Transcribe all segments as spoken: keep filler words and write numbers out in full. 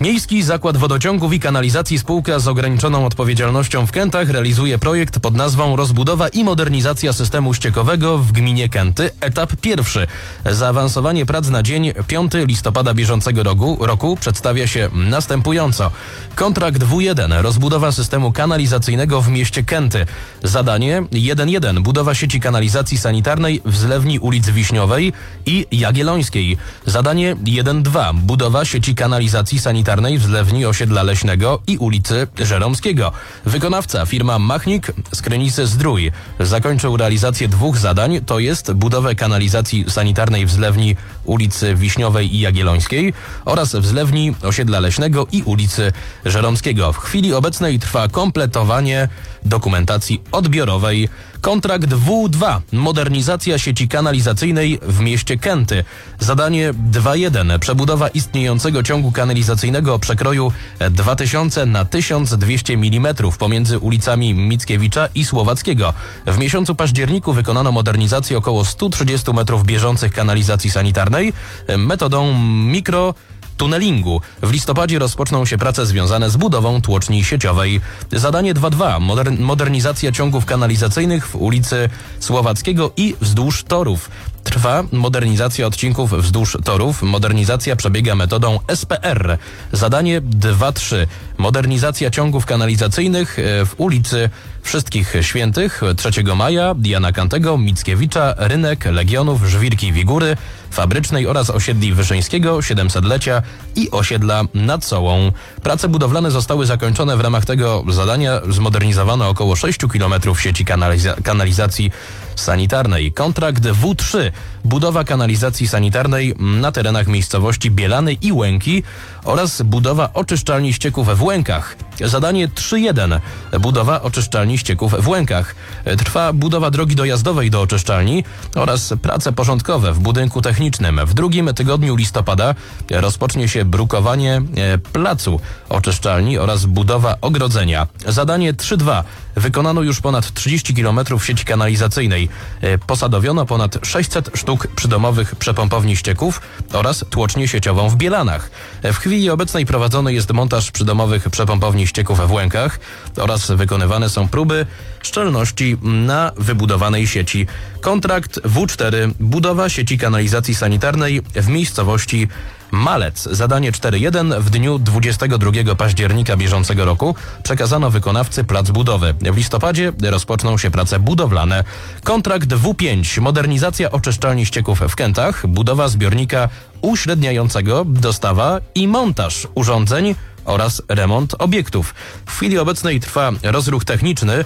Miejski Zakład Wodociągów i Kanalizacji Spółka z ograniczoną odpowiedzialnością w Kętach realizuje projekt pod nazwą Rozbudowa i modernizacja systemu ściekowego w gminie Kęty. Etap pierwszy. Zaawansowanie prac na dzień piątego listopada bieżącego roku, roku przedstawia się następująco. Kontrakt W jeden. Rozbudowa systemu kanalizacyjnego w mieście Kęty. Zadanie jeden jeden. Budowa sieci kanalizacji sanitarnej w zlewni ulic Wiśniowej i Jagiellońskiej. Zadanie jeden dwa. Budowa sieci kanalizacji sanitarnej w zlewni osiedla Leśnego i ulicy Żeromskiego. Wykonawca firma Machnik z Krynicy-Zdrój zakończył realizację dwóch zadań, to jest budowę kanalizacji sanitarnej w zlewni ulicy Wiśniowej i Jagiellońskiej oraz w zlewni osiedla Leśnego i ulicy Żeromskiego. W chwili obecnej trwa kompletowanie dokumentacji odbiorowej. Kontrakt W dwa. Modernizacja sieci kanalizacyjnej w mieście Kęty. Zadanie dwa jeden. Przebudowa istniejącego ciągu kanalizacyjnego o przekroju dwa tysiące na tysiąc dwieście milimetrów pomiędzy ulicami Mickiewicza i Słowackiego. W miesiącu październiku wykonano modernizację około stu trzydziestu metrów bieżących kanalizacji sanitarnej metodą mikro tunnelingu. W listopadzie rozpoczną się prace związane z budową tłoczni sieciowej. Zadanie dwa dwa. Moder- modernizacja ciągów kanalizacyjnych w ulicy Słowackiego i wzdłuż torów. Trwa modernizacja odcinków wzdłuż torów. Modernizacja przebiega metodą S P R. Zadanie dwa trzy. Modernizacja ciągów kanalizacyjnych w ulicy Wszystkich Świętych, trzeciego maja, Jana Kantego, Mickiewicza, Rynek, Legionów, Żwirki Wigury, Fabrycznej oraz osiedli Wyszyńskiego, siedemsetlecia i osiedla Nad Sołą. Prace budowlane zostały zakończone. W ramach tego zadania zmodernizowano około sześciu kilometrów sieci kanaliza- kanalizacji sanitarnej. Kontrakt W trzy. Budowa kanalizacji sanitarnej na terenach miejscowości Bielany i Łęki oraz budowa oczyszczalni ścieków w Łękach. Zadanie trzy jeden. Budowa oczyszczalni ścieków w Łękach. Trwa budowa drogi dojazdowej do oczyszczalni oraz prace porządkowe w budynku technicznym. W drugim tygodniu listopada rozpocznie się brukowanie placu oczyszczalni oraz budowa ogrodzenia. Zadanie trzy dwa. Wykonano już ponad trzydzieści kilometrów sieci kanalizacyjnej. Posadowiono ponad sześćset sztuk przydomowych przepompowni ścieków oraz tłocznię sieciową w Bielanach. W chwili obecnej prowadzony jest montaż przydomowych przepompowni ścieków w Łękach oraz wykonywane są próby szczelności na wybudowanej sieci. Kontrakt W cztery. Budowa sieci kanalizacji sanitarnej w miejscowości Malec. Zadanie cztery jeden. W dniu dwudziestego drugiego października bieżącego roku przekazano wykonawcy plac budowy. W listopadzie rozpoczną się prace budowlane. Kontrakt W pięć. Modernizacja oczyszczalni ścieków w Kętach, budowa zbiornika uśredniającego, dostawa i montaż urządzeń oraz remont obiektów. W chwili obecnej trwa rozruch techniczny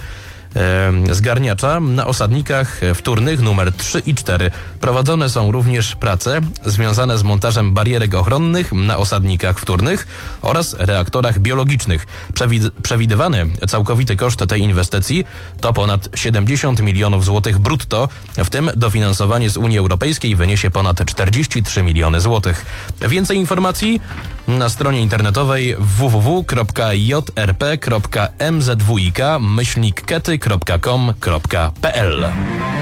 zgarniacza na osadnikach wtórnych numer trzy i cztery. Prowadzone są również prace związane z montażem barierek ochronnych na osadnikach wtórnych oraz reaktorach biologicznych. Przewid- przewidywany całkowity koszt tej inwestycji to ponad siedemdziesiąt milionów złotych brutto, w tym dofinansowanie z Unii Europejskiej wyniesie ponad czterdzieści trzy miliony złotych. Więcej informacji na stronie internetowej w w w kropka j r p kropka m z w i k myślnik kety kropka com kropka p l.